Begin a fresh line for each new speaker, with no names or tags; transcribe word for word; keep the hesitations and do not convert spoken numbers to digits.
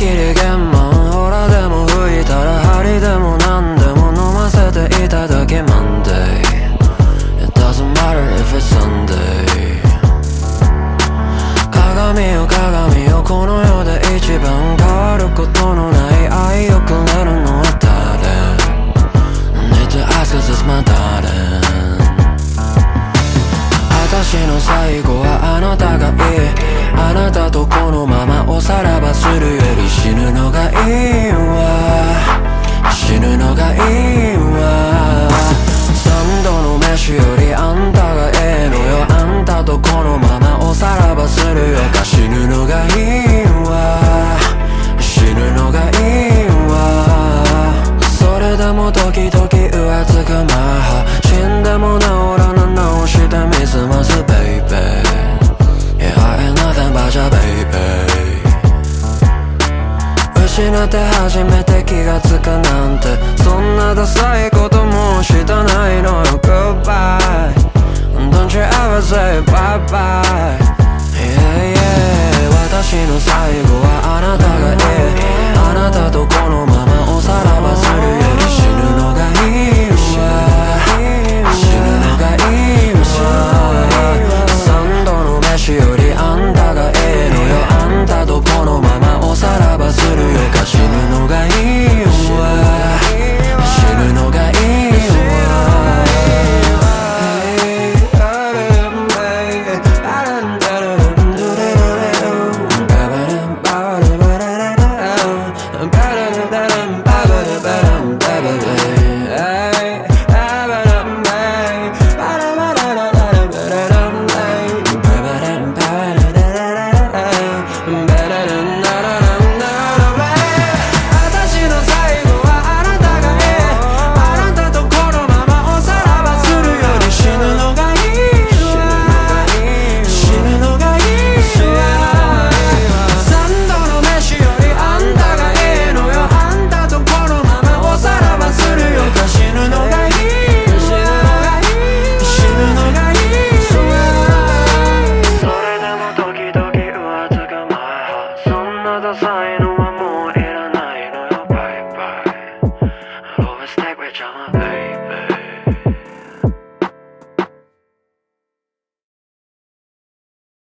きり玄満ほらでも吹いたら針でも何でも飲ませていただけ Monday It doesn't matter if it's Sunday 鏡よ鏡よこの世で一番変わることのない愛をくれるのは誰 Need to ask cause it's my darling 私の最後はあなたがいいあなたとこのままおさらばするより死ぬのがいいわ死ぬのがいいわ三度の飯よりあんたがええのよあんたとこのままおさらばするよか死ぬのがいいわ死ぬのがいいわそれでも時々浮つくマハ死んでも治らぬ直してみすます baby Yeah I ain't nothing but your baby 失って初めて気がつくなんてそんなダサいこともうしたないのよ Goodbye Don't you ever say bye bye Yeah yeah 私の最後はあなたがいいあなたと